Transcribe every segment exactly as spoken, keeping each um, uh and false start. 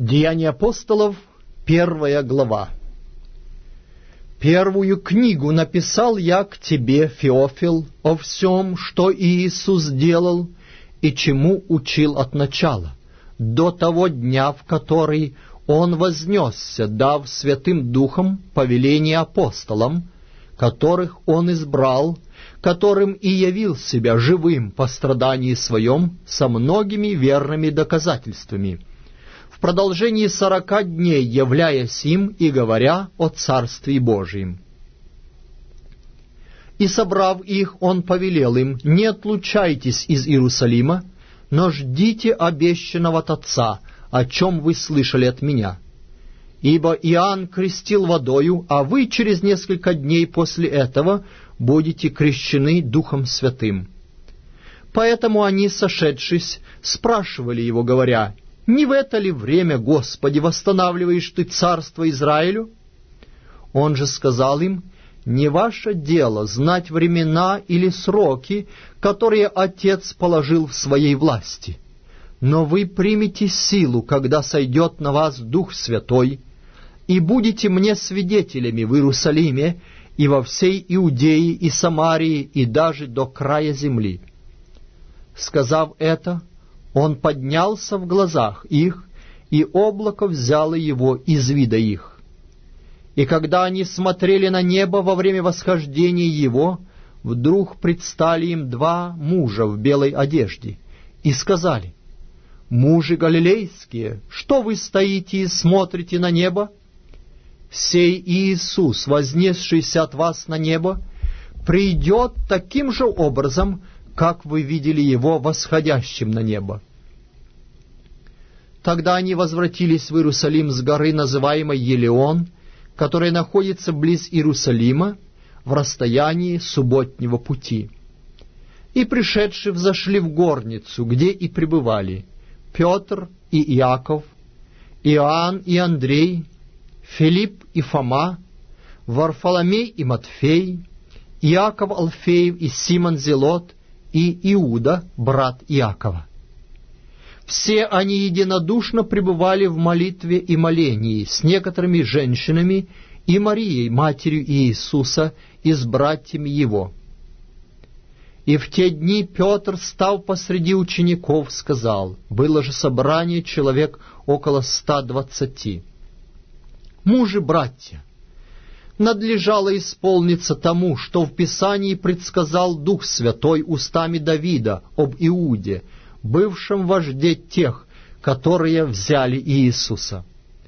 Деяния апостолов, первая глава. Первую книгу написал я к тебе, Феофил, о всем, что Иисус делал и чему учил от начала, до того дня, в который Он вознесся, дав Святым Духом повеление апостолам, которых Он избрал, которым и явил себя живым по страдании Своем со многими верными доказательствами, в продолжении сорока дней являясь им и говоря о Царстве Божьем. И, собрав их, Он повелел им: не отлучайтесь из Иерусалима, но ждите обещанного от Отца, о чем вы слышали от Меня. Ибо Иоанн крестил водою, а вы через несколько дней после этого будете крещены Духом Святым. Поэтому они, сошедшись, спрашивали его, говоря: не в это ли время, Господи, восстанавливаешь Ты царство Израилю? Он же сказал им: не ваше дело знать времена или сроки, которые Отец положил в Своей власти, но вы примете силу, когда сойдет на вас Дух Святой, и будете мне свидетелями в Иерусалиме и во всей Иудее и Самарии и даже до края земли. Сказав это, Он поднялся в глазах их, и облако взяло его из вида их. И когда они смотрели на небо во время восхождения его, вдруг предстали им два мужа в белой одежде, и сказали: «Мужи галилейские, что вы стоите и смотрите на небо? Сей Иисус, вознесшийся от вас на небо, придет таким же образом, как вы видели Его восходящим на небо». Тогда они возвратились в Иерусалим с горы, называемой Елеон, которая находится близ Иерусалима, в расстоянии субботнего пути. И, пришедшие, взошли в горницу, где и пребывали Петр и Иаков, Иоанн и Андрей, Филипп и Фома, Варфоломей и Матфей, Иаков Алфеев и Симон Зелот и Иуда, брат Иакова. Все они единодушно пребывали в молитве и молении с некоторыми женщинами и Марией, матерью Иисуса, и с братьями Его. И в те дни Петр, став посреди учеников, сказал: было же собрание человек около ста двадцати. «Мужи, братья, надлежало исполниться тому, что в Писании предсказал Дух Святой устами Давида об Иуде, бывшем вожде тех, которые взяли Иисуса.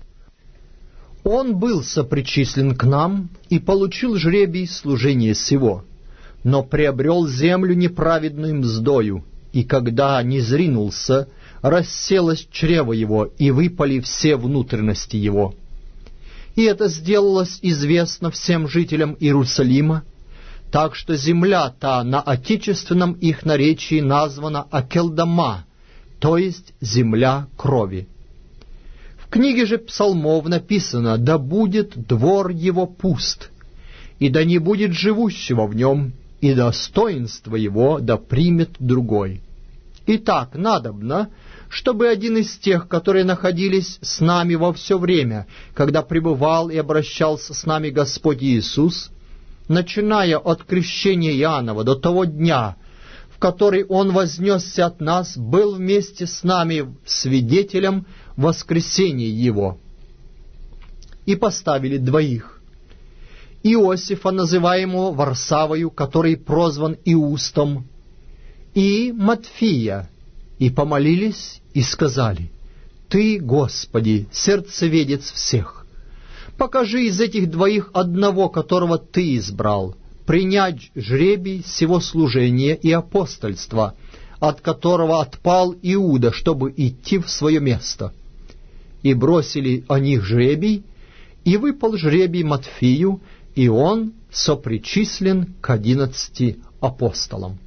Он был сопричислен к нам и получил жребий служения сего, но приобрел землю неправедную мздою, и когда не зринулся, расселось чрево его, и выпали все внутренности его. И это сделалось известно всем жителям Иерусалима, так что земля та на отечественном их наречии названа Акелдама, то есть земля крови. В книге же псалмов написано: «Да будет двор его пуст, и да не будет живущего в нем, и достоинство его да примет другой». Итак, надобно, чтобы один из тех, которые находились с нами во все время, когда пребывал и обращался с нами Господь Иисус, начиная от крещения Иоаннова до того дня, в который Он вознесся от нас, был вместе с нами свидетелем воскресения Его. И поставили двоих: Иосифа, называемого Варсавою, который прозван Иустом, и Матфия, и помолились, и сказали: «Ты, Господи, сердцеведец всех, покажи из этих двоих одного, которого Ты избрал, принять жребий сего служения и апостольства, от которого отпал Иуда, чтобы идти в свое место». И бросили о них жребий, и выпал жребий Матфию, и он сопричислен к одиннадцати апостолам.